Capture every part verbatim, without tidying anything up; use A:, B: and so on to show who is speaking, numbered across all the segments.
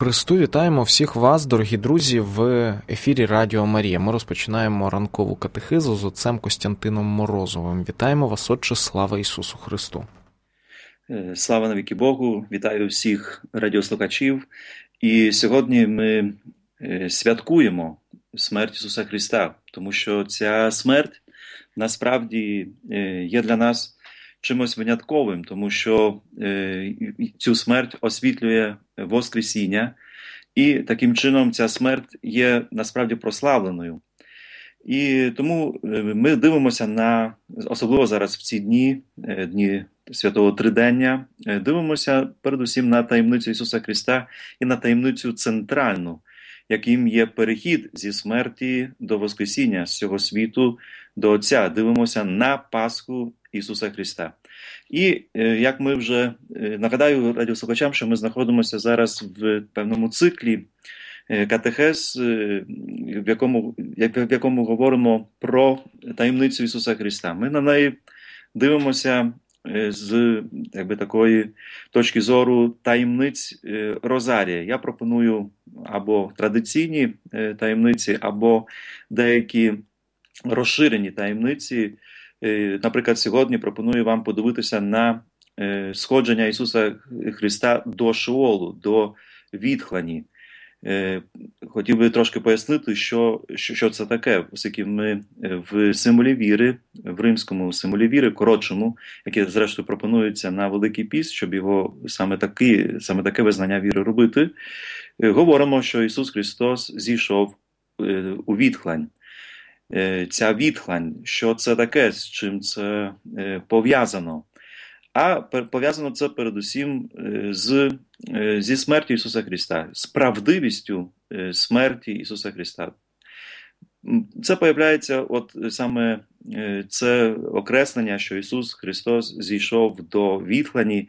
A: Христу, вітаємо всіх вас, дорогі друзі, в ефірі Радіо Марія. Ми розпочинаємо ранкову катехизу з отцем Костянтином Морозовим. Вітаємо вас, Отче, слава Ісусу Христу!
B: Слава навіки Богу! Вітаю всіх радіослухачів. І сьогодні ми святкуємо смерть Ісуса Христа, тому що ця смерть насправді є для нас чимось винятковим, тому що цю смерть освітлює Воскресіння, і таким чином ця смерть є насправді прославленою. І тому ми дивимося на, особливо зараз в ці дні, дні Святого Тридення, дивимося передусім на таємницю Ісуса Христа і на таємницю центральну, яким є перехід зі смерті до Воскресіння, з цього світу до Отця. Дивимося на Пасху Ісуса Христа. І, як ми вже, нагадаю радіослухачам, що ми знаходимося зараз в певному циклі катехез, в якому, в якому говоримо про таємницю Ісуса Христа. Ми на неї дивимося з якби, такої точки зору таємниць Розарія. Я пропоную або традиційні таємниці, або деякі розширені таємниці. Наприклад, сьогодні пропоную вам подивитися на сходження Ісуса Христа до Шеолу, до відхлані. Хотів би трошки пояснити, що, що, що це таке, оскільки ми в символі віри, в римському символі віри, коротшому, яке зрештою пропонується на Великий Піст, щоб його саме, таки, саме таке визнання віри робити, говоримо, що Ісус Христос зійшов у відхлань. Ця відхлань, що це таке, з чим це пов'язано? А пов'язано це передусім з, зі смертю Ісуса Христа, з правдивістю смерті Ісуса Христа. Це появляється, от саме це окреслення, що Ісус Христос зійшов до відхлані,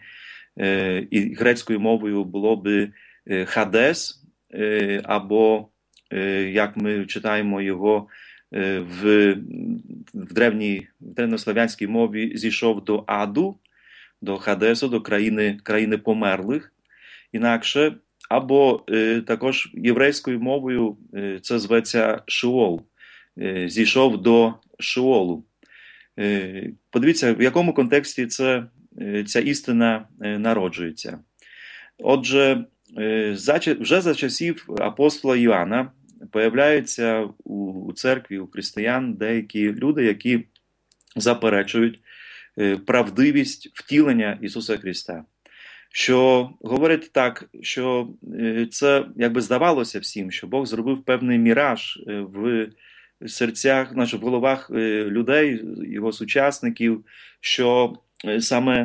B: і грецькою мовою було би Хадес, або, як ми читаємо його, в, в, древній, в древнослов'янській мові зійшов до Аду, до Хадесу, до країни, країни померлих, інакше, або е, також єврейською мовою е, це зветься Шеол, е, зійшов до Шеолу. Е, подивіться, в якому контексті це, е, ця істина е, народжується. Отже, е, за, вже за часів апостола Іоанна появляються у, у церкві, у християн деякі люди, які заперечують правдивість втілення Ісуса Христа. Що говорить так, що це якби здавалося всім, що Бог зробив певний міраж в серцях, в головах людей, його сучасників, що саме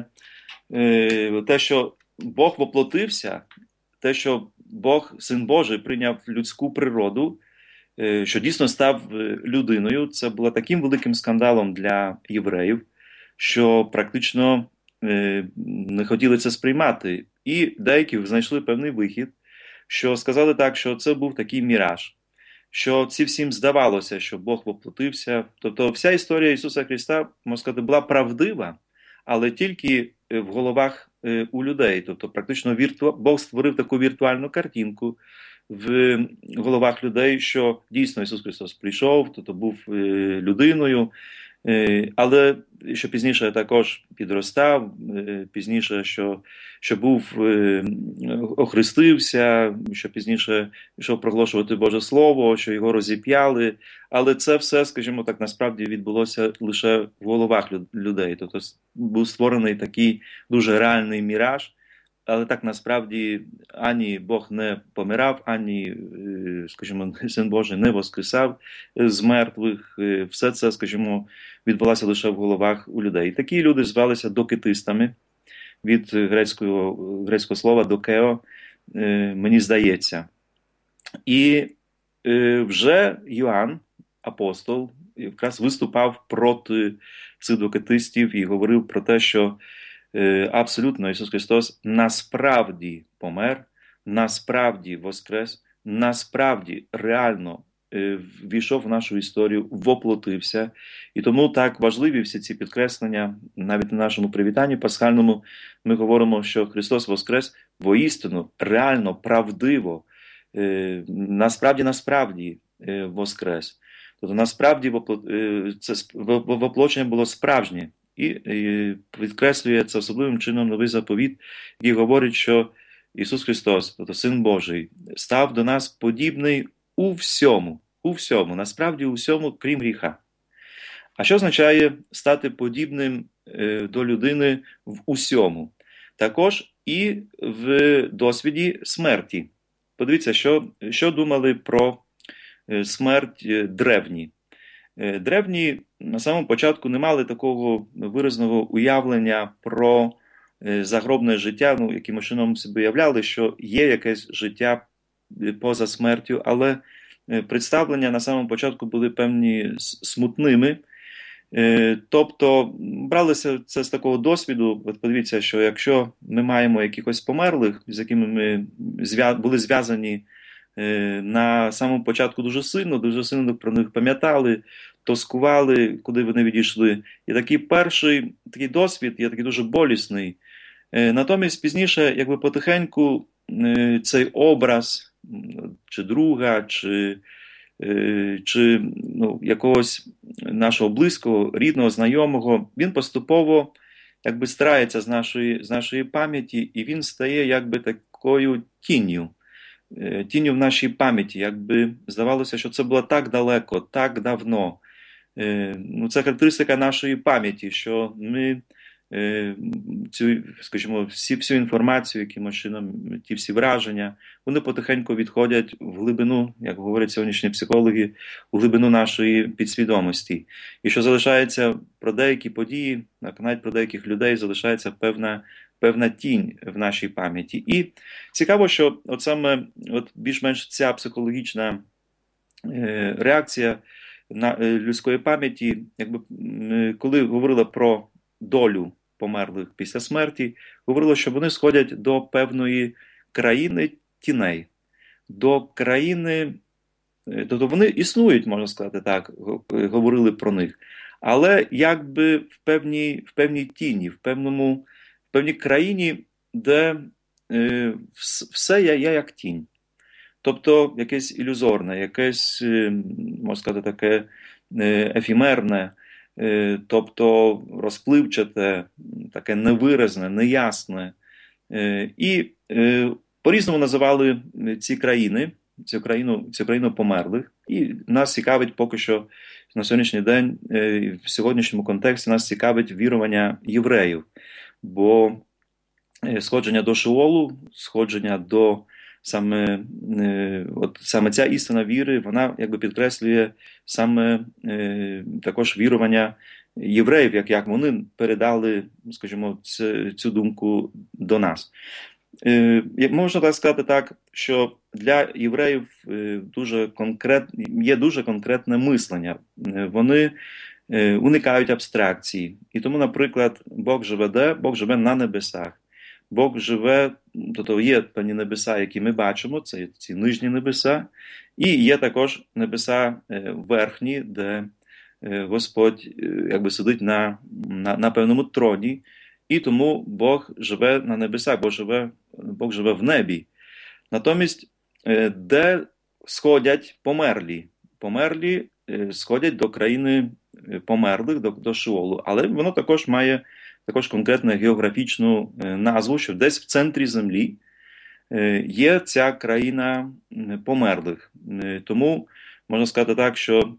B: те, що Бог воплотився, те, що Бог, Син Божий, прийняв людську природу, що дійсно став людиною, це було таким великим скандалом для євреїв, що практично е, не хотіли це сприймати. І деякі знайшли певний вихід, що сказали так, що це був такий міраж, що ці всім здавалося, що Бог воплотився. Тобто вся історія Ісуса Христа, можна сказати, була правдива, але тільки в головах е, у людей. Тобто практично вірту... Бог створив таку віртуальну картинку в головах людей, що дійсно Ісус Христос прийшов, тобто був е, людиною, але що пізніше також підростав, пізніше, що, що був, охрестився, що пізніше йшов проголошувати Боже Слово, що його розіп'яли, але це все, скажімо так, насправді відбулося лише в головах людей, тобто був створений такий дуже реальний міраж, але так насправді ані Бог не помирав, ані, скажімо, Син Божий не воскресав з мертвих. Все це, скажімо, відбулося лише в головах у людей. І такі люди звалися докетистами, від грецького, грецького слова «докео», мені здається. І вже Йоанн, апостол, якраз виступав проти цих докетистів і говорив про те, що абсолютно Ісус Христос насправді помер, насправді воскрес, насправді реально ввійшов в нашу історію, воплотився. І тому так важливі всі ці підкреслення, навіть на нашому привітанні пасхальному ми говоримо, що Христос воскрес воістину, реально, правдиво, насправді, насправді воскрес. Тобто насправді це воплочення було справжнє. І підкреслює це особливим чином новий заповіт, який говорить, що Ісус Христос, тобто Син Божий, став до нас подібний у всьому, у всьому, насправді у всьому, крім гріха. А що означає стати подібним до людини в усьому? Також і в досвіді смерті. Подивіться, що, що думали про смерть древні. Древні на самому початку не мали такого виразного уявлення про загробне життя, ну, якимось чином собі уявляли, що є якесь життя поза смертю, але представлення на самому початку були певні смутними. Тобто бралися це з такого досвіду. От подивіться, що якщо ми маємо якихось померлих, з якими ми були зв'язані на самому початку дуже сильно, дуже сильно про них пам'ятали, тоскували, куди вони відійшли. І такий перший такий досвід є такий дуже болісний. Натомість пізніше, якби потихеньку, цей образ чи друга, чи, чи ну, якогось нашого близького, рідного, знайомого, він поступово якби стирається з нашої, з нашої пам'яті, і він стає якби такою тінню. Тінню в нашій пам'яті, якби здавалося, що це було так далеко, так давно. Ну, це характеристика нашої пам'яті, що ми цю, скажімо, всі, всю інформацію, якимось чином, ті всі враження, вони потихеньку відходять в глибину, як говорять сьогоднішні психологи, у глибину нашої підсвідомості. І що залишається про деякі події, навіть про деяких людей, залишається певна певна тінь в нашій пам'яті. І цікаво, що от саме от більш-менш ця психологічна е, реакція на е, людської пам'яті, якби коли говорила про долю померлих після смерті, говорила, що вони сходять до певної країни тіней, до країни, тобто вони існують, можна сказати так, говорили про них, але якби в певній, в певній тіні, в певному в певній країні, де е, все є, є як тінь. Тобто якесь ілюзорне, якесь, е, можна сказати, таке е, ефімерне, е, тобто розпливчате, таке невиразне, неясне. Е, і е, по-різному називали ці країни, цю країну, цю країну померлих. І нас цікавить поки що на сьогоднішній день, е, в сьогоднішньому контексті нас цікавить вірування євреїв. Бо сходження до Шеолу, сходження до саме, от, саме ця істина віри, вона якби підкреслює саме е, також вірування євреїв, як, як вони передали, скажімо, цю, цю думку до нас. Е, можна так сказати так, що для євреїв е, дуже конкрет, є дуже конкретне мислення. Вони уникають абстракції. І тому, наприклад, Бог живе де? Бог живе на небесах. Бог живе, тобто є певні небеса, які ми бачимо, це ці нижні небеса, і є також небеса верхні, де Господь якби сидить на, на, на певному троні, і тому Бог живе на небесах, Бог живе, Бог живе в небі. Натомість, де сходять померлі? Померлі сходять до країни померлих, до, до Шеолу, але воно також має також конкретну географічну назву, що десь в центрі землі є ця країна померлих. Тому можна сказати так, що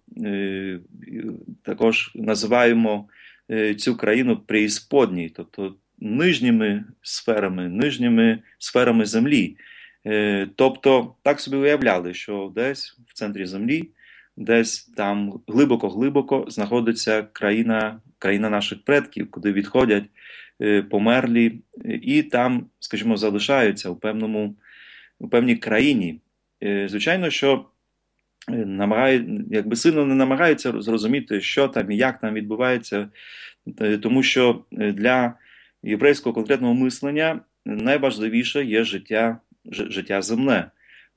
B: також називаємо цю країну преісподній, тобто нижніми сферами, нижніми сферами землі. Тобто так собі уявляли, що десь в центрі землі, десь там глибоко-глибоко знаходиться країна, країна наших предків, куди відходять е, померлі, і там, скажімо, залишаються у певному, у певній країні. Е, звичайно, що намагають, якби сильно не намагаються зрозуміти, що там і як там відбувається, е, тому що для єврейського конкретного мислення найважливіше є життя, ж, життя земне.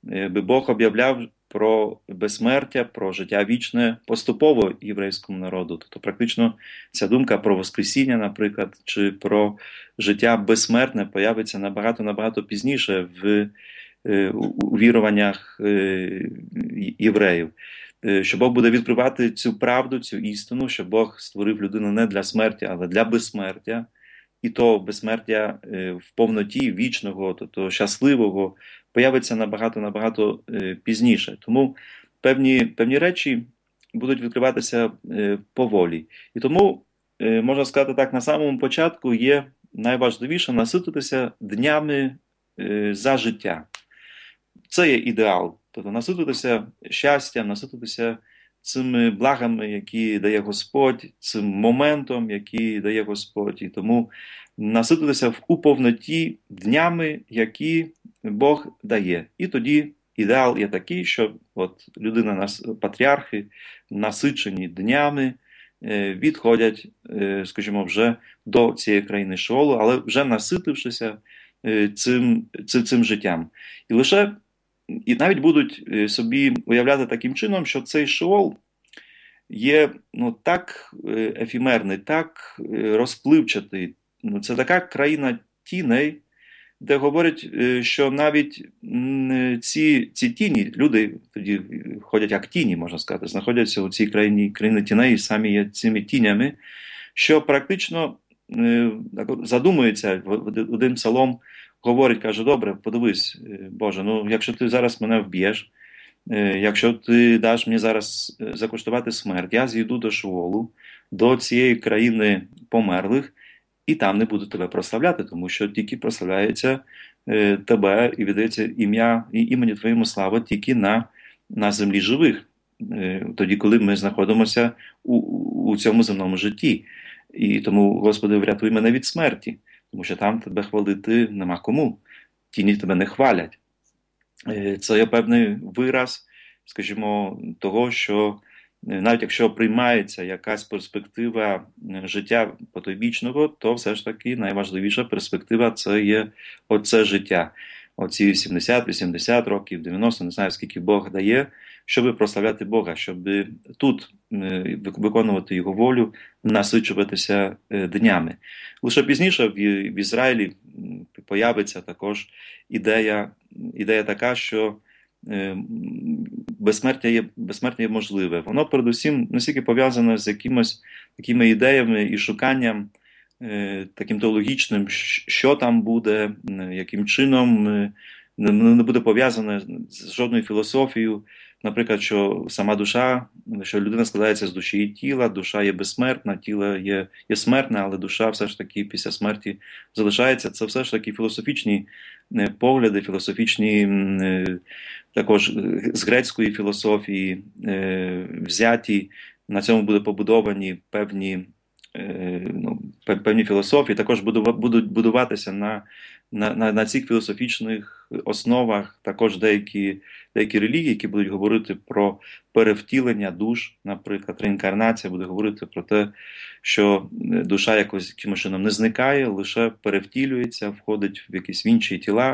B: би Бог об'являв про безсмертя, про життя вічне поступово єврейському народу. Тобто практично ця думка про Воскресіння, наприклад, чи про життя безсмертне появиться набагато-набагато пізніше в у віруваннях євреїв. Що Бог буде відкривати цю правду, цю істину, що Бог створив людину не для смерті, але для безсмертя. І то безсмертя в повноті вічного, тобто щасливого, появиться набагато-набагато пізніше. Тому певні, певні речі будуть відкриватися поволі. І тому, можна сказати так, на самому початку є найважливіше насититися днями за життя. Це є ідеал. Тобто насититися щастям, насититися цими благами, які дає Господь, цим моментом, який дає Господь. І тому насититися у повноті днями, які Бог дає. І тоді ідеал є такий, що от людина, патріархи, насичені днями, відходять, скажімо, вже до цієї країни Шеолу, але вже наситившися цим, цим, цим життям. І лише І навіть будуть собі уявляти таким чином, що цей Шеол є ну, так ефемерний, так розпливчатий. Ну, це така країна тіней, де говорять, що навіть ці, ці тіні, люди тоді ходять як тіні, можна сказати, знаходяться у цій країні, країні тіней і самі є цими тінями, що практично задумується один псалом, говорить, каже, добре, подивись, Боже, ну якщо ти зараз мене вб'єш, якщо ти даш мені зараз закуштувати смерть, я зійду до Шеолу, до цієї країни померлих, і там не буду тебе прославляти, тому що тільки прославляється тебе і віддається ім'я і імені твоєму слава тільки на, на землі живих, тоді, коли ми знаходимося у, у цьому земному житті. І тому, Господи, врятуй мене від смерті. Тому що там тебе хвалити нема кому. Тіні тебе не хвалять. Це є певний вираз, скажімо, того, що навіть якщо приймається якась перспектива життя потойбічного, то все ж таки найважливіша перспектива – це є оце життя. Оці сімдесят, вісімдесят років, дев'яносто, не знаю, скільки Бог дає, щоб прославляти Бога, щоб тут виконувати Його волю, насичуватися днями. Лише пізніше в Ізраїлі появиться також ідея, ідея така, що безсмертя є, безсмертя є можливе. Воно передусім не стільки пов'язане з якимось такими ідеями і шуканням таким теологічним, що там буде, яким чином, не буде пов'язане з жодною філософією. Наприклад, що сама душа, що людина складається з душі і тіла, душа є безсмертна, тіло є, є смертне, але душа все ж таки після смерті залишається. Це все ж таки філософічні погляди, філософічні, також з грецької філософії взяті, на цьому будуть побудовані певні, ну, певні філософії, також будуть будуватися на, на, на, на цих філософічних основах також деякі, деякі релігії, які будуть говорити про перевтілення душ, наприклад, реінкарнація буде говорити про те, що душа якось якимось чином не зникає, лише перевтілюється, входить в якісь інші тіла.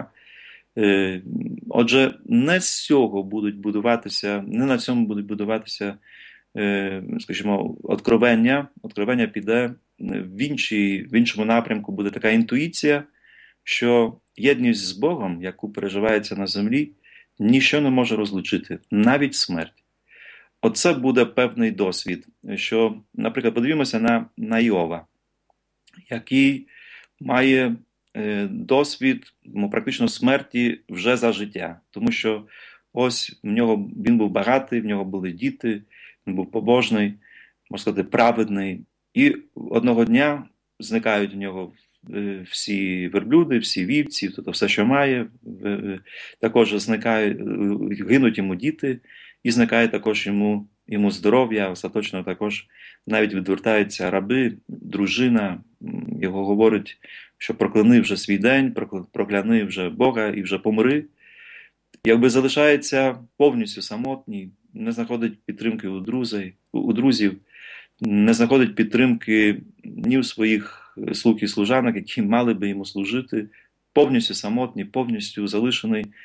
B: Отже, не з цього будуть будуватися, не на цьому будуть будуватися, скажімо, откровення. Откровення піде в, іншій, в іншому напрямку, буде така інтуїція, що єдність з Богом, яку переживається на землі, ніщо не може розлучити, навіть смерть. Оце буде певний досвід, що, наприклад, подивімося на, на Йова, який має е, досвід ну, практично смерті вже за життя, тому що ось в нього він був багатий, в нього були діти, він був побожний, можна сказати, праведний, і одного дня зникають в нього всі верблюди, всі вівці, тобто все, що має, також зникають, гинуть йому діти, і зникає також йому, йому здоров'я, остаточно також навіть відвертаються раби, дружина, його говорить, що прокляни вже свій день, прокляни вже Бога і вже помри. Якби залишається повністю самотній, не знаходить підтримки у друзів, у друзів, не знаходить підтримки ні у своїх слуг і служанок, які мали би йому служити, повністю самотній, повністю залишений.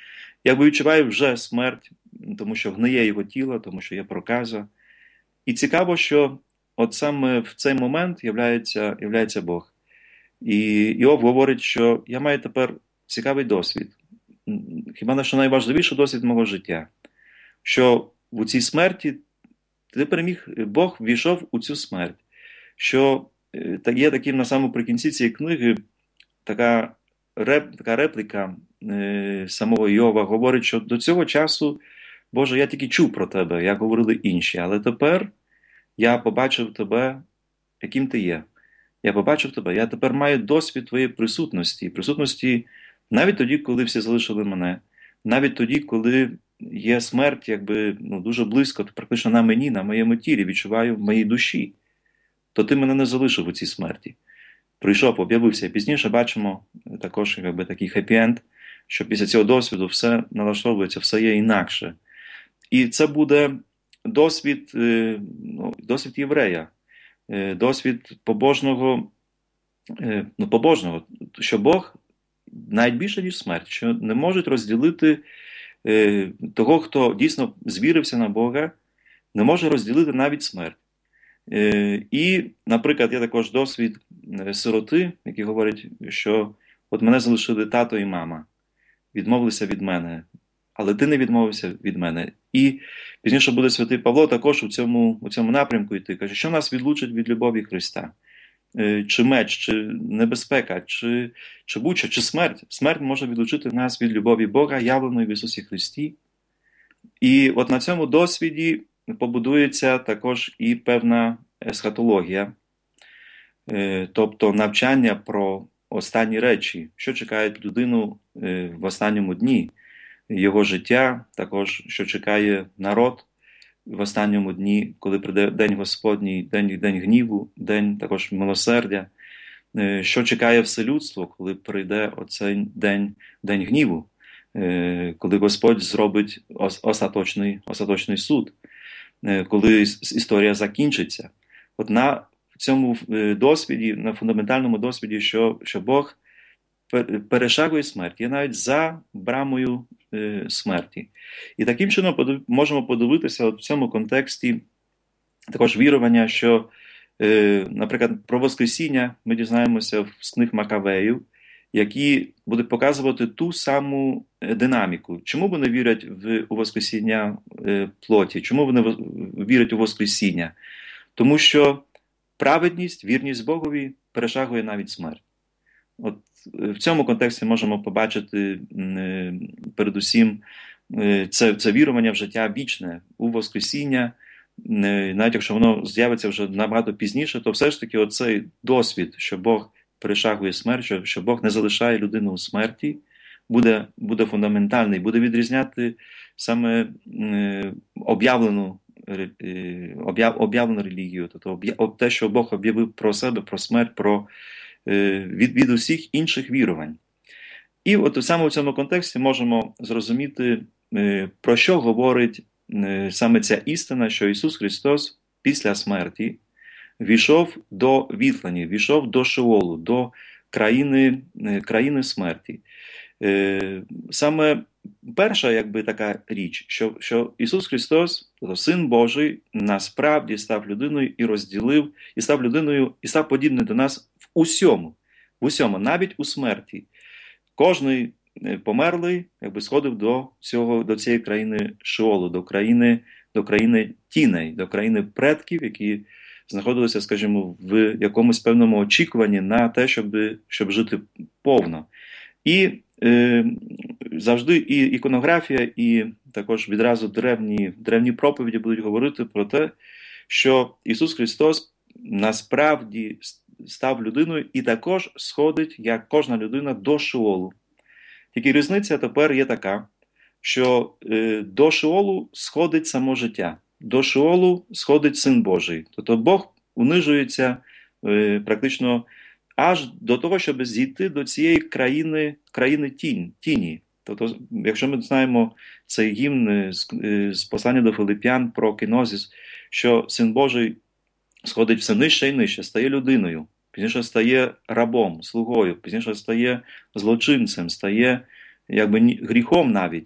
B: якби відчуває вже смерть, тому що гниє його тіло, тому що є проказа. І цікаво, що от саме в цей момент являється, являється Бог. І Іов говорить, що я маю тепер цікавий досвід. Хіба не що найважливіший досвід мого життя? Що в цій смерті ти переміг, Бог ввійшов у цю смерть. Що є таким на самому прикінці цієї книги така, реп, така репліка е, самого Іова говорить, що до цього часу, Боже, я тільки чув про тебе, як говорили інші, але тепер я побачив тебе, яким ти є. Я побачив тебе, я тепер маю досвід твоєї присутності. Присутності навіть тоді, коли всі залишили мене, навіть тоді, коли є смерть якби, ну, дуже близько, практично на мені, на моєму тілі, відчуваю в моїй душі, то ти мене не залишив у цій смерті. Прийшов, об'явився. І пізніше бачимо також якби, такий хеппі-енд, що після цього досвіду все налаштовується, все є інакше. І це буде досвід, ну, досвід єврея, досвід побожного, ну, побожного, що Бог навіть більше, ніж смерть, що не можуть розділити того, хто дійсно звірився на Бога, не може розділити навіть смерть. І, наприклад, є також досвід сироти, які говорять, що от мене залишили тато і мама, відмовилися від мене, але ти не відмовився від мене. І пізніше буде святий Павло також у цьому, у цьому напрямку йти. Каже, що нас відлучить від любові Христа? Чи меч, чи небезпека, чи, чи будь-що, чи смерть. Смерть може відлучити нас від любові Бога, явленої в Ісусі Христі. І от на цьому досвіді побудується також і певна есхатологія, тобто навчання про останні речі, що чекають людину в останньому дні, його життя, також що чекає народ в останньому дні, коли прийде День Господній, День, день гніву, День також милосердя, що чекає все людство, коли прийде оцей день, день гніву, коли Господь зробить остаточний, остаточний суд, коли історія закінчиться. От на цьому досвіді, на фундаментальному досвіді, що, що Бог перешагує смерть, є навіть за брамою е, смерті. І таким чином подив, можемо подивитися от в цьому контексті також вірування, що, е, наприклад, про Воскресіння ми дізнаємося з книг Макавеїв, які будуть показувати ту саму динаміку. Чому вони вірять в, у Воскресіння е, плоті? Чому вони вірять у Воскресіння? Тому що праведність, вірність Богові перешагує навіть смерть. От в цьому контексті можемо побачити е, передусім е, це, це вірування в життя вічне, у Воскресіння, е, навіть якщо воно з'явиться вже набагато пізніше, то все ж таки оцей досвід, що Бог перешагує смерть, що, що Бог не залишає людину у смерті, буде, буде фундаментальний, буде відрізняти саме е, об'явлену Об'яв, об'явлену релігію, тобто те, що Бог об'явив про себе, про смерть, про, від, від усіх інших вірувань. І от саме в цьому контексті можемо зрозуміти, про що говорить саме ця істина, що Ісус Христос після смерті війшов до Віфлені, війшов до Шеолу, до країни, країни смерті. Саме перша, якби, така річ, що, що Ісус Христос, тобто Син Божий, насправді став людиною і розділив, і став людиною, і став подібним до нас в усьому, в усьому, навіть у смерті. Кожний померлий, якби, сходив до цього, до цієї країни Шеолу, до країни, до країни тіней, до країни предків, які знаходилися, скажімо, в якомусь певному очікуванні на те, щоб, щоб жити повно. І е, завжди і іконографія, і також відразу древні, древні проповіді будуть говорити про те, що Ісус Христос насправді став людиною і також сходить, як кожна людина, до Шеолу. Тільки різниця тепер є така, що е, до Шеолу сходить само життя, до Шеолу сходить Син Божий. Тобто Бог унижується е, практично аж до того, щоб зійти до цієї країни, країни тінь, тіні. Тобто, якщо ми знаємо цей гімн з, з послання до Филип'ян про кенозіс, що Син Божий сходить все нижче і нижче, стає людиною, пізніше стає рабом, слугою, пізніше стає злочинцем, стає якби гріхом навіть,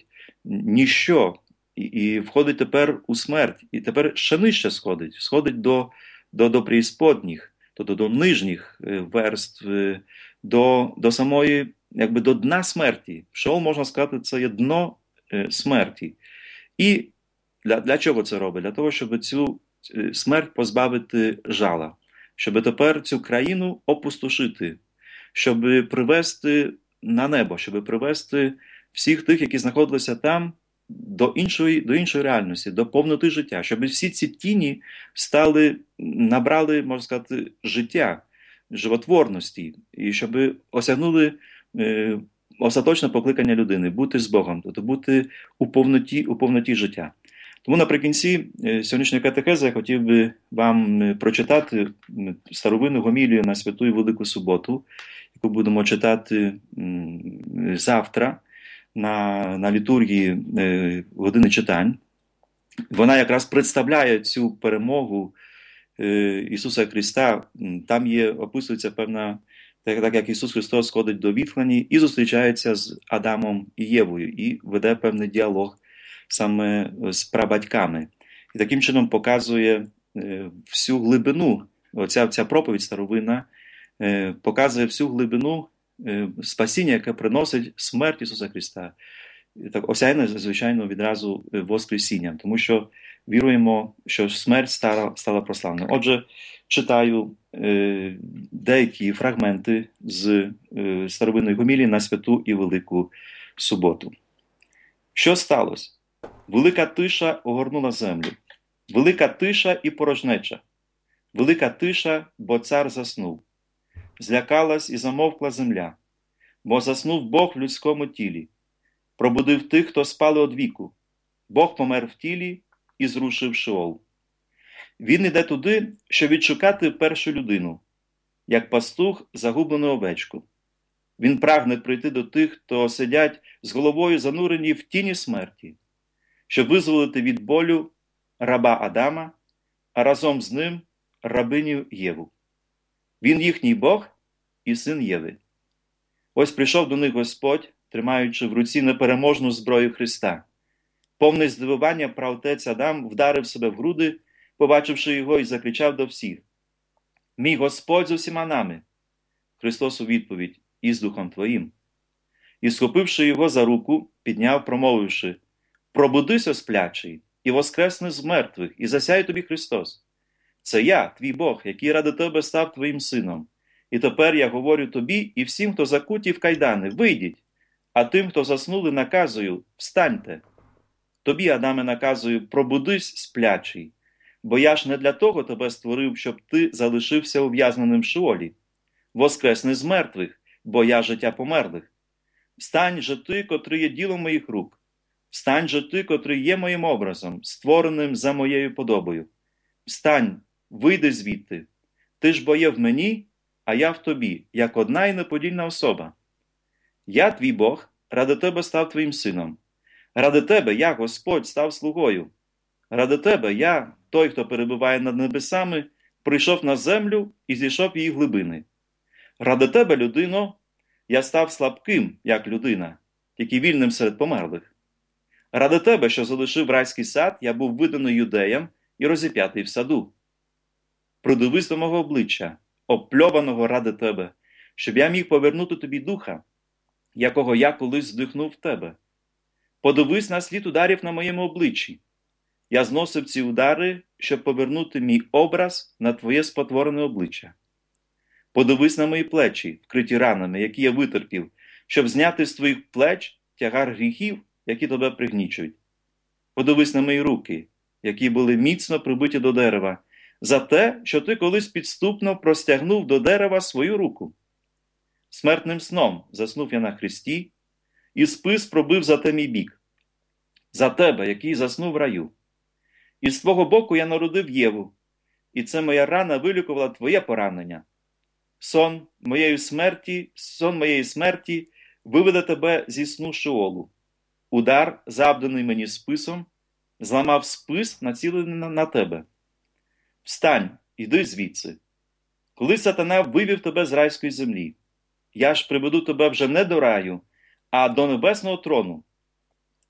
B: ніщо, і, і входить тепер у смерть, і тепер ще нижче сходить, сходить до, до, до преісподніх, тобто до нижніх верств, до, до самої, якби до дна смерті. Шеол, можна сказати, це є дно смерті. І для, для чого це робить? Для того, щоб цю смерть позбавити жала, щоб тепер цю країну опустошити, щоб привести на небо, щоб привести всіх тих, які знаходилися там, до іншої, до іншої реальності, до повноти життя, щоб всі ці тіні стали, набрали, можна сказати, життя, животворності, і щоб осягнули е, остаточне покликання людини, бути з Богом, тобто бути у повноті, у повноті життя. Тому наприкінці сьогоднішньої катехези я хотів би вам прочитати старовинну гомілію на Святу і Велику Суботу, яку будемо читати завтра на, на літургії години читань. Вона якраз представляє цю перемогу Ісуса Христа. Там є, описується певна, так, так як Ісус Христос сходить до Віфлені і зустрічається з Адамом і Євою, і веде певний діалог саме з прабатьками. І таким чином показує всю глибину, оця, ця проповідь старовинна, показує всю глибину спасіння, яке приносить смерть Ісуса Христа. Так, осяйне, звичайно, відразу Воскресінням, тому що віруємо, що смерть стала, стала прославною. Отже, читаю е, деякі фрагменти з е, старовинної гомілії на Святу і Велику Суботу. Що сталося? Велика тиша огорнула землю. Велика тиша і порожнеча. Велика тиша, бо цар заснув. Злякалась і замовкла земля, бо заснув Бог в людському тілі. Пробудив тих, хто спали одвіку. Бог помер в тілі і зрушив Шеол. Він іде туди, щоб відшукати першу людину, як пастух загублену овечку. Він прагне прийти до тих, хто сидять з головою занурені в тіні смерті, щоб визволити від болю раба Адама, а разом з ним рабиню Єву. Він їхній Бог і син Єви. Ось прийшов до них Господь, тримаючи в руці непереможну зброю Христа. Повне здивування праотець Адам вдарив себе в груди, побачивши його, і закричав до всіх: «Мій Господь з усіма нами!» Христос у відповідь: «І з Духом Твоїм». І, схопивши його за руку, підняв, промовивши: «Пробудися, сплячий, і воскресни з мертвих, і засяє тобі Христос. Це я, твій Бог, який ради тебе став твоїм сином. І тепер я говорю тобі і всім, хто закуті в кайдани: вийдіть, а тим, хто заснули, наказую: встаньте. Тобі, Адаме, наказую: пробудись, сплячий, бо я ж не для того тебе створив, щоб ти залишився ув'язненим в Шеолі. Воскресни з мертвих, бо я життя померлих. Встань же ти, котрий є ділом моїх рук. Встань же ти, котрий є моїм образом, створеним за моєю подобою. Встань, вийди звідти. Ти ж бо є в мені, а я в тобі, як одна і неподільна особа. Я, твій Бог, ради тебе став твоїм сином. Ради тебе я, Господь, став слугою. Ради тебе я, той, хто перебуває над небесами, прийшов на землю і зійшов в її глибини. Ради тебе, людино, я став слабким, як людина, тільки вільним серед померлих. Ради тебе, що залишив райський сад, я був виданий юдеям і розіп'ятий в саду. Придивись до мого обличчя, обпльованого ради тебе, щоб я міг повернути тобі духа, якого я колись здихнув в тебе. Подивись на слід ударів на моєму обличчі. Я зносив ці удари, щоб повернути мій образ на твоє спотворене обличчя. Подивись на мої плечі, вкриті ранами, які я витерпів, щоб зняти з твоїх плеч тягар гріхів, які тебе пригнічують. Подивись на мої руки, які були міцно прибиті до дерева, за те, що ти колись підступно простягнув до дерева свою руку. Смертним сном заснув я на хресті, і спис пробив за те мій бік. За тебе, який заснув в раю. І з твого боку я народив Єву, і це моя рана вилікувала твоє поранення. Сон моєї смерті, сон моєї смерті виведе тебе зі сну Шеолу. Удар, завданий мені списом, зламав спис, націлений на, на тебе. Встань, іди звідси. Коли сатана вивів тебе з райської землі, я ж приведу тебе вже не до раю, а до небесного трону.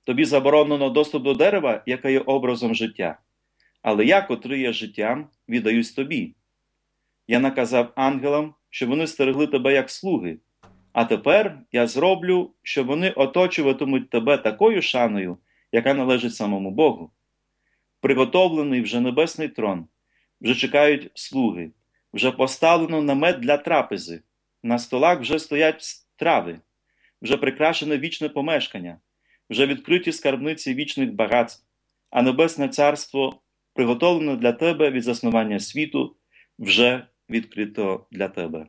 B: тобі заборонено доступ до дерева, яке є образом життя. Але я, котрий є життям, віддаюсь тобі. Я наказав ангелам, щоб вони стерегли тебе як слуги. А тепер я зроблю, щоб вони оточуватимуть тебе такою шаною, яка належить самому Богу. Приготовлений вже небесний трон, вже чекають слуги, вже поставлено намет для трапези, на столах вже стоять страви, вже прикрашене вічне помешкання, вже відкриті скарбниці вічних багатств, а небесне царство, приготовлене для тебе від заснування світу, вже відкрито для тебе.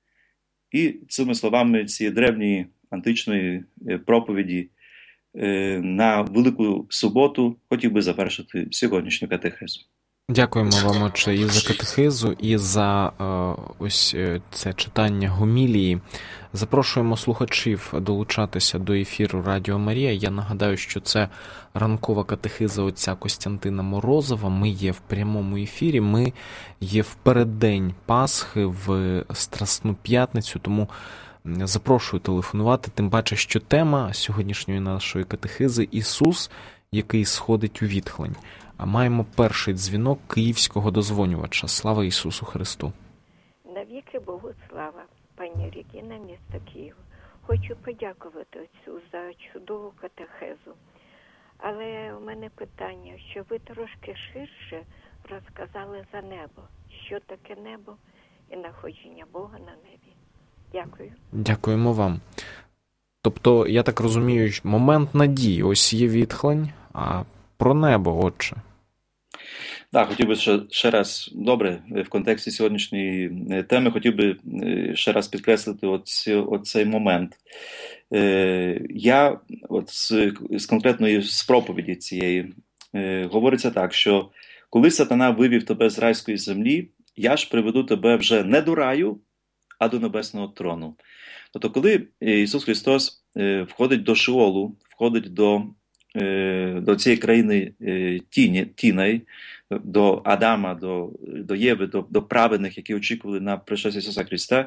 B: І цими словами цієї древньої античної проповіді на Велику Суботу хотів би завершити сьогоднішню катехезу.
A: Дякуємо вам, отче, і за катехизу, і за е, ось це читання гомілії. Запрошуємо слухачів долучатися до ефіру Радіо Марія. Я нагадаю, що це ранкова катехиза отця Костянтина Морозова. Ми є в прямому ефірі, ми є в переддень Пасхи, в Страсну п'ятницю, тому запрошую телефонувати, тим паче, що тема сьогоднішньої нашої катехизи – Ісус, який сходить у відхлень. А маємо перший дзвінок київського дозвонювача. Слава Ісусу Христу!
C: Навіки Богу слава, пані Регіна, місто Київ. Хочу подякувати отцю за чудову катехезу. Але у мене питання, що ви трошки ширше розказали за небо. Що таке небо і находження Бога на небі. Дякую.
A: Дякуємо вам. Тобто, я так розумію, момент надії. Ось є відхлень, а про небо, отче.
B: Так, хотів би ще, ще раз, добре, в контексті сьогоднішньої теми, хотів би ще раз підкреслити оці, оцей момент. Е, я от з, з конкретної з проповіді цієї е, говориться так, що коли сатана вивів тебе з райської землі, я ж приведу тебе вже не до раю, а до небесного трону. Тобто, коли Ісус Христос е, входить до Шеолу, входить до до цієї країни тіні, тіней, до Адама, до, до Єви, до, до праведних, які очікували на пришестя Ісуса Христа,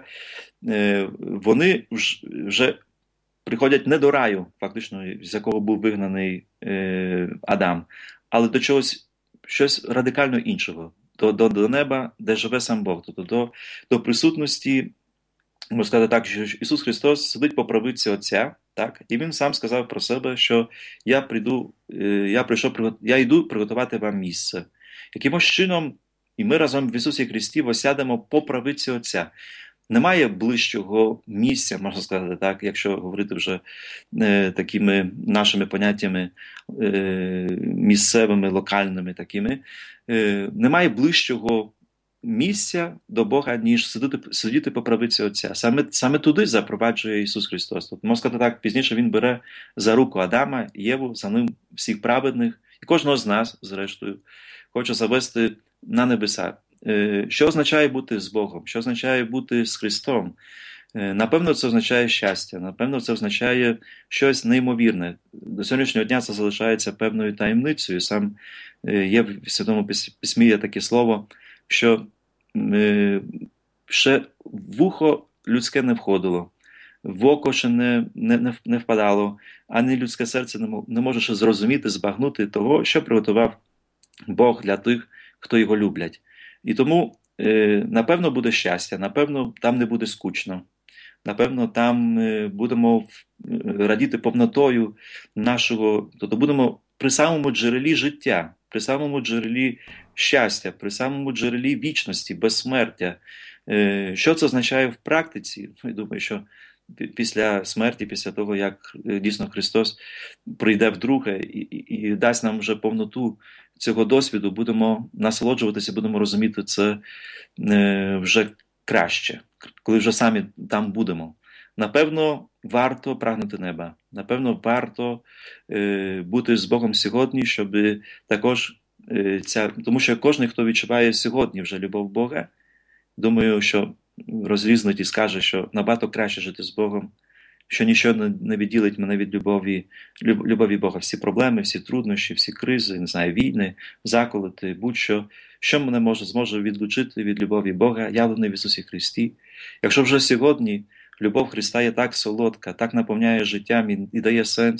B: вони вже приходять не до раю, фактично, з якого був вигнаний Адам, але до чогось щось радикально іншого, до, до, до неба, де живе сам Бог, тобто до, до присутності, можна сказати так, що Ісус Христос сидить по правиці Отця, так? І Він сам сказав про себе, що я прийду, я прийшов, я йду приготувати вам місце. Якимось чином, і ми разом в Ісусі Христі осядемо по правиці Отця. Немає ближчого місця, можна сказати так, якщо говорити вже е, такими нашими поняттями е, місцевими, локальними такими, е, немає ближчого місця до Бога, ніж сидіти, сидіти по правиці Отця. Саме, саме туди запроваджує Ісус Христос. Тобто, можна сказати так, пізніше Він бере за руку Адама, Єву, за ним всіх праведних, і кожного з нас, зрештою, хоче завести на небеса. Що означає бути з Богом? Що означає бути з Христом? Напевно, це означає щастя, напевно, це означає щось неймовірне. До сьогоднішнього дня це залишається певною таємницею. Сам є в Святому Письмі є таке слово, що ще в вухо людське не входило, в око ще не, не, не впадало, ані людське серце не, не може ще зрозуміти, збагнути того, що приготував Бог для тих, хто його люблять. І тому, напевно, буде щастя, напевно, там не буде скучно, напевно, там будемо радіти повнотою нашого, тобто будемо при самому джерелі життя, при самому джерелі щастя, при самому джерелі вічності, безсмертя. Що це означає в практиці? Я думаю, що після смерті, після того, як дійсно Христос прийде вдруге і, і, і дасть нам вже повноту цього досвіду, будемо насолоджуватися, будемо розуміти це вже краще, коли вже самі там будемо. Напевно, варто прагнути неба. Напевно, варто е, бути з Богом сьогодні, щоб також е, ця... Тому що кожен, хто відчуває сьогодні вже любов Бога, думаю, що розрізнить і скаже, що набагато краще жити з Богом, що нічого не відділить мене від любові, любові Бога. Всі проблеми, всі труднощі, всі кризи, не знаю, війни, заколоти, будь-що, що мене може, зможе відлучити від любові Бога, явленої в Ісусі Христі. Якщо вже сьогодні любов Христа є так солодка, так наповняє життям і, і дає сенс,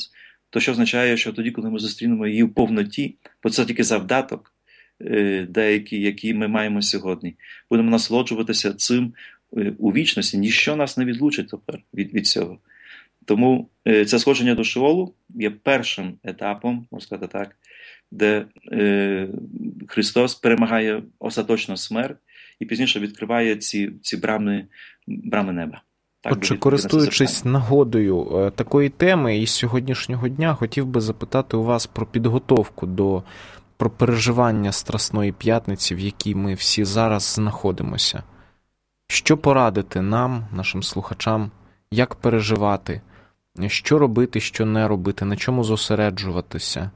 B: то що означає, що тоді, коли ми зустрінемо її в повноті, бо це тільки завдаток деякий, який ми маємо сьогодні, будемо насолоджуватися цим у вічності, ніщо нас не відлучить тепер від, від цього. Тому це сходження до Шеолу є першим етапом, можна сказати так, де е, Христос перемагає остаточно смерть і пізніше відкриває ці, ці брами, брами неба. Так,
A: Отже, користуючись нагодою такої теми і сьогоднішнього дня, хотів би запитати у вас про підготовку до, про переживання Страсної П'ятниці, в якій ми всі зараз знаходимося. Що порадити нам, нашим слухачам, як переживати, що робити, що не робити, на чому зосереджуватися,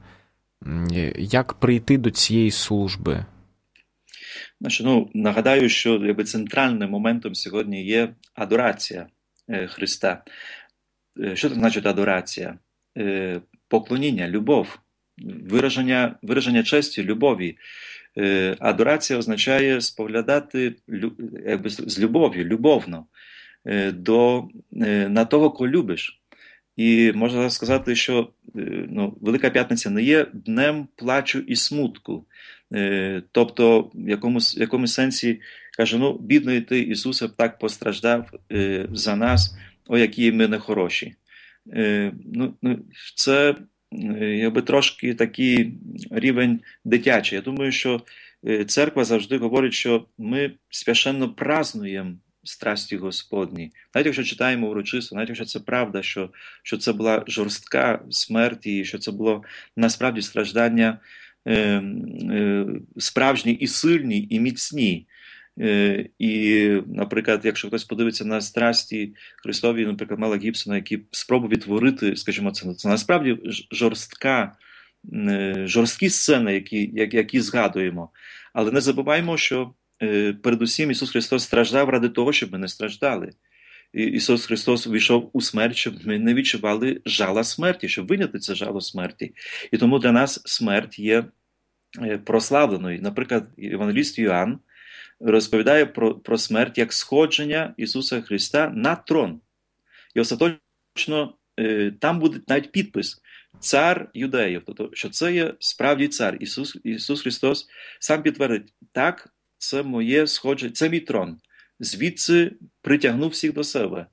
A: як прийти до цієї служби?
B: Значить, ну, нагадаю, що якби, центральним моментом сьогодні є адорація Христа. Що це значить адорація? Поклоніння, любов, вираження, вираження честі, любові. Адорація означає споглядати якби, з любов'ю, любовно до, на того, кого любиш. І можна сказати, що ну, Велика П'ятниця не є днем плачу і смутку. Тобто, в якомусь, в якомусь сенсі каже, ну, бідний ти, Ісусе, так постраждав за нас, о, які ми нехороші. Ну, це якби трошки такий рівень дитячий. Я думаю, що церква завжди говорить, що ми священно празнуємо страсті Господні. Навіть якщо читаємо урочисто, навіть якщо це правда, що, що це була жорстка смерть, і що це було насправді страждання е, е, справжні і сильні, і міцні. Е, і, наприклад, якщо хтось подивиться на страсті Христові, наприклад, Мела Гібсона, які спробує відтворити, скажімо, це, це насправді жорстка, е, жорсткі сцени, які, які, які згадуємо. Але не забуваємо, що передусім Ісус Христос страждав ради того, щоб ми не страждали. Ісус Христос увійшов у смерть, щоб ми не відчували жала смерті, щоб виняти це жало смерті. І тому для нас смерть є прославленою. Наприклад, Євангеліст Йоанн розповідає про, про смерть як сходження Ісуса Христа на трон. І остаточно там буде навіть підпис «Цар юдеїв», тобто, що це є справді цар. Ісус, Ісус Христос сам підтвердить, так, це моє сходження, це мій трон. Звідси притягнув всіх до себе.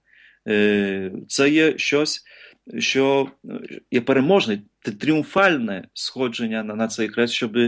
B: Це є щось, що є переможне, тріумфальне сходження на, на цей хрест, щоб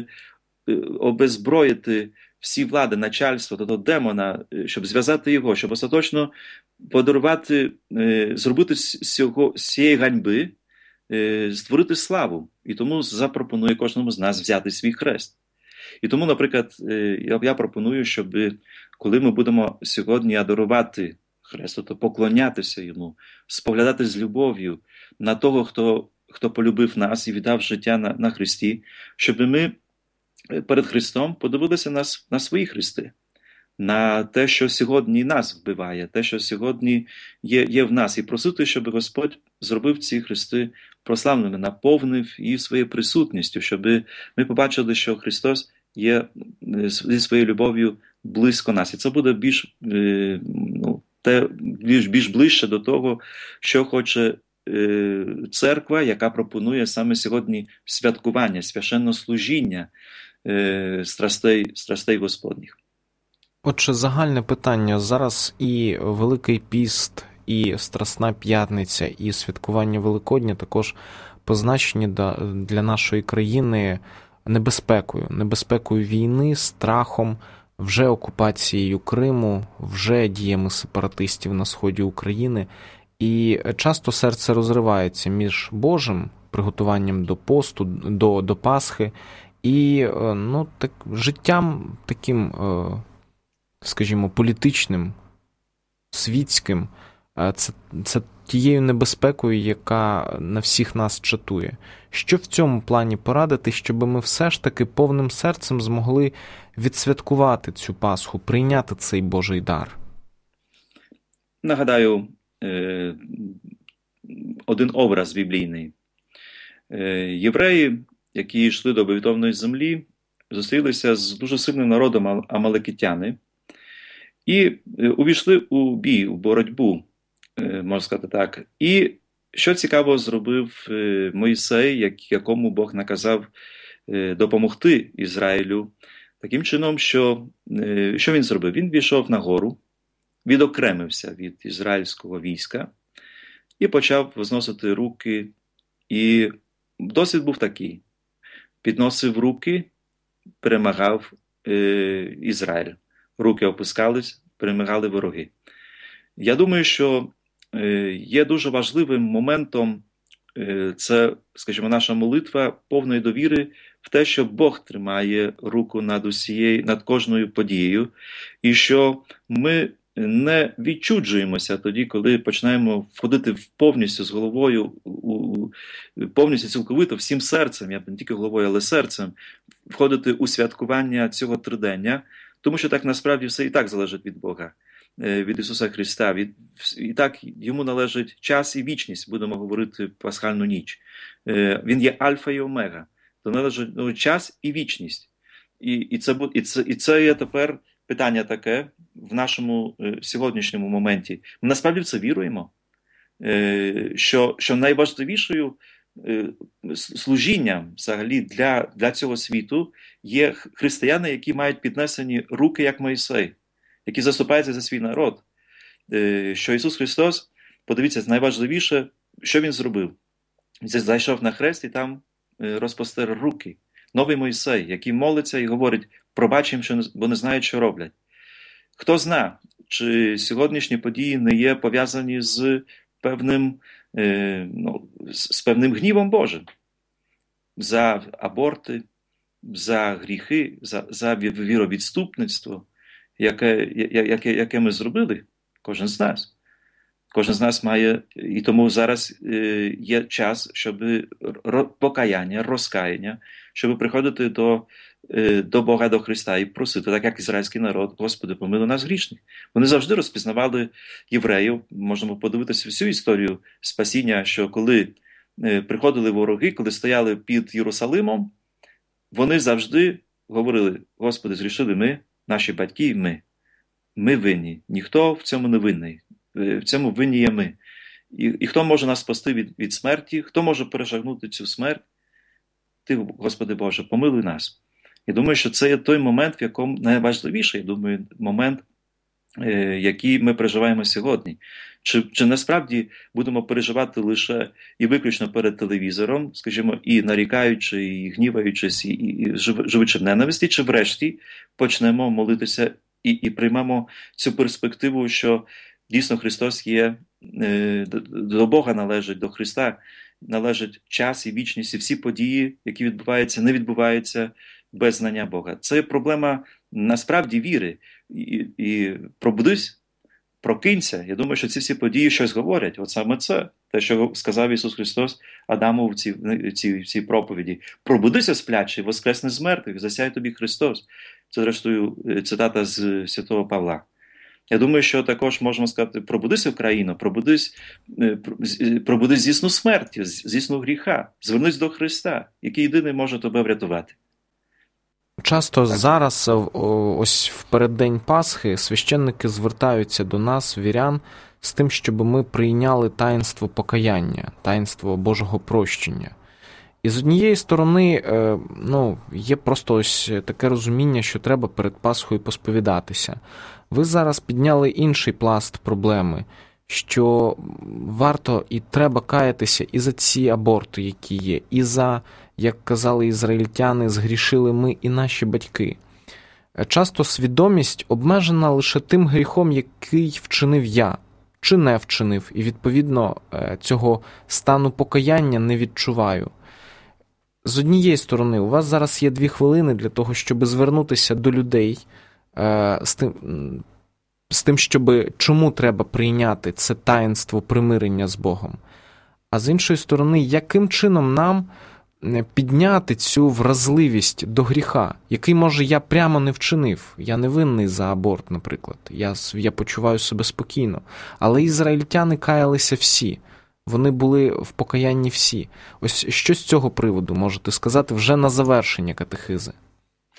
B: обезброїти всі влади, начальство, тобто демона, щоб зв'язати його, щоб остаточно подарувати, зробити з цього, з цієї ганьби, створити славу. І тому запропонує кожному з нас взяти свій хрест. І тому, наприклад, я пропоную, щоб коли ми будемо сьогодні адорувати хрест, тобто поклонятися йому, споглядати з любов'ю на того, хто, хто полюбив нас і віддав життя на, на Христі, щоб ми перед Христом подивилися на, на свої хрести, на те, що сьогодні нас вбиває, те, що сьогодні є, є в нас, і просити, щоб Господь зробив ці хрести прославленими, наповнив їх своєю присутністю, щоб ми побачили, що Христос є зі своєю любов'ю близько нас. І це буде більш, ну, те, більш, більш ближче до того, що хоче церква, яка пропонує саме сьогодні святкування, священнослужіння страстей, страстей Господніх.
A: Отже, загальне питання. Зараз і Великий піст, і Страсна П'ятниця, і святкування Великодня також позначені для нашої країни небезпекою. Небезпекою війни, страхом, вже окупацією Криму, вже діями сепаратистів на сході України. І часто серце розривається між Божим приготуванням до посту, до, до Пасхи, і ну, так, життям таким, скажімо, політичним, світським. Це, це тією небезпекою, яка на всіх нас чатує. Що в цьому плані порадити, щоб ми все ж таки повним серцем змогли відсвяткувати цю Пасху, прийняти цей Божий дар?
B: Нагадаю, один образ біблійний. Євреї, які йшли до обетованої землі, зустрілися з дуже сильним народом амалекитяни і увійшли у бій, у боротьбу, можна сказати так. І що цікаво зробив Мойсей, якому Бог наказав допомогти Ізраїлю, таким чином, що, що він зробив? Він пішов на гору, відокремився від ізраїльського війська і почав возносити руки. І досвід був такий. Підносив руки, перемагав е, Ізраїль. Руки опускались, перемагали вороги. Я думаю, що е, є дуже важливим моментом, е, це, скажімо, наша молитва повної довіри в те, що Бог тримає руку над усією, над кожною подією, і що ми не відчуджуємося тоді, коли починаємо входити повністю з головою, у, повністю цілковито, всім серцем, я не тільки головою, але серцем, входити у святкування цього тридення, тому що так насправді все і так залежить від Бога, від Ісуса Христа. Від, і так йому належить час і вічність, будемо говорити пасхальну ніч. Він є альфа і омега, то належить ну, час і вічність. І, і, це, і, це, і це є тепер питання таке в нашому е, сьогоднішньому моменті. Ми насправді в це віруємо, е, що, що найважливішою е, служінням взагалі для, для цього світу є християни, які мають піднесені руки, як Мойсей, які заступаються за свій народ. Е, що Ісус Христос, подивіться, найважливіше, що Він зробив. Він зайшов на хрест і там е, розпостер руки. Новий Мойсей, який молиться і говорить: пробач їм, бо не знають, що роблять. Хто зна, чи сьогоднішні події не є пов'язані з певним, е, ну, з певним гнівом Божим за аборти, за гріхи, за, за віровідступництво, яке, яке, яке ми зробили, кожен з нас. Кожен з нас має, і тому зараз е, є час, щоб покаяння, розкаяння, щоб приходити до, е, до Бога, до Христа і просити, так як ізраїльський народ: Господи, помилуй нас грішних. Вони завжди розпізнавали євреїв, можемо подивитися всю історію спасіння, що коли е, приходили вороги, коли стояли під Єрусалимом, вони завжди говорили: Господи, зрішили ми, наші батьки і ми. Ми винні, ніхто в цьому не винний. В цьому винні є ми. І, і хто може нас спасти від, від смерті, хто може перешагнути цю смерть? Ти, Господи Боже, помилуй нас. Я думаю, що це є той момент, в якому найважливіший, я думаю, момент, е, який ми переживаємо сьогодні. Чи, чи насправді будемо переживати лише і виключно перед телевізором, скажімо, і нарікаючи, і гніваючись, і, і, і живучи в ненависті, чи врешті почнемо молитися і, і приймемо цю перспективу, що дійсно Христос є, до Бога належить, до Христа належить час і вічність, і всі події, які відбуваються, не відбуваються без знання Бога. Це проблема насправді віри. І, і пробудись, прокинься. Я думаю, що ці всі події щось говорять. От саме це, те, що сказав Ісус Христос Адаму в цій, в цій, в цій проповіді. Пробудися, сплячий, воскресне з мертвих, засяє тобі Христос. Це, зрештою, цитата з святого Павла. Я думаю, що також можемо сказати: пробудися в країну, пробудись, пробудись зі сну смерті, зі сну гріха, звернись до Христа, який єдиний може тебе врятувати.
A: Часто так. Зараз, ось в переддень Пасхи, священники звертаються до нас, вірян, з тим, щоб ми прийняли таїнство покаяння, таїнство Божого прощення. І з однієї сторони, ну, є просто ось таке розуміння, що треба перед Пасхою посповідатися. Ви зараз підняли інший пласт проблеми, що варто і треба каятися і за ці аборти, які є, і за, як казали ізраїльтяни, згрішили ми і наші батьки. Часто свідомість обмежена лише тим гріхом, який вчинив я, чи не вчинив, і відповідно цього стану покаяння не відчуваю. З однієї сторони, у вас зараз є дві хвилини для того, щоб звернутися до людей е, з тим, з тим, щоб чому треба прийняти це таїнство примирення з Богом. А з іншої сторони, яким чином нам підняти цю вразливість до гріха, який, може, я прямо не вчинив. Я не винний за аборт, наприклад. Я, я почуваю себе спокійно. Але ізраїльтяни каялися всі. Вони були в покаянні всі. Ось що з цього приводу можете сказати вже на завершення катехизи?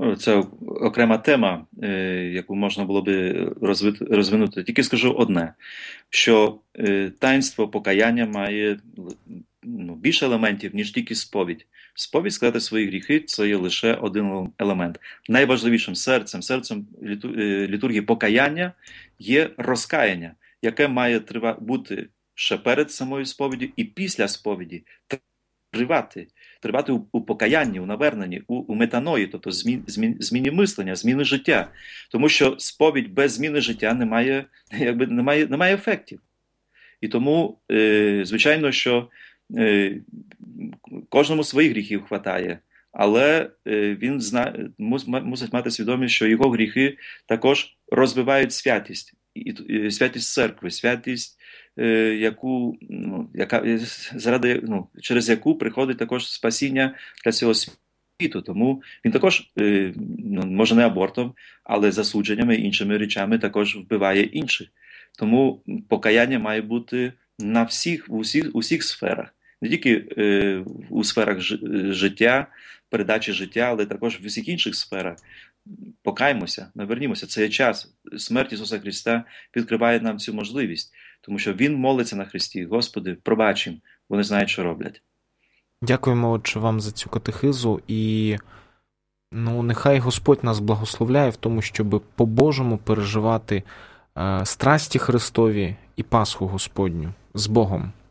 B: Це окрема тема, яку можна було би розвинути. Тільки скажу одне, що таїнство покаяння має ну, більше елементів, ніж тільки сповідь. Сповідь, сказати свої гріхи – це є лише один елемент. Найважливішим серцем, серцем літургії покаяння є розкаяння, яке має бути ще перед самою сповіддю і після сповіді тривати. Тривати у, у покаянні, у наверненні, у, у метаної, тобто змін, змін, зміні мислення, зміни життя. Тому що сповідь без зміни життя не має, якби, не має, не має ефектів. І тому, е, звичайно, що е, кожному своїх гріхів хватає, але е, він зна, мус, мусить мати свідомість, що його гріхи також розвивають святість. І, і, святість церкви, святість, е, яку, ну, яка, заради, ну, через яку приходить також спасіння для цього світу. Тому він також, е, ну, може не абортом, але засудженнями і іншими речами також вбиває інших. Тому покаяння має бути на всіх, у всіх, у всіх сферах. Не тільки е, у сферах ж, життя, передачі життя, але також в усіх інших сферах. Покаймося, навернімося. Це є час. Смерть Ісуса Христа відкриває нам цю можливість, тому що Він молиться на Христі. Господи, пробач їм, вони знають, що роблять.
A: Дякуємо, Отче, вам за цю катехизу, і ну, нехай Господь нас благословляє в тому, щоб по-божому переживати е, страсті Христові і Пасху Господню. З Богом!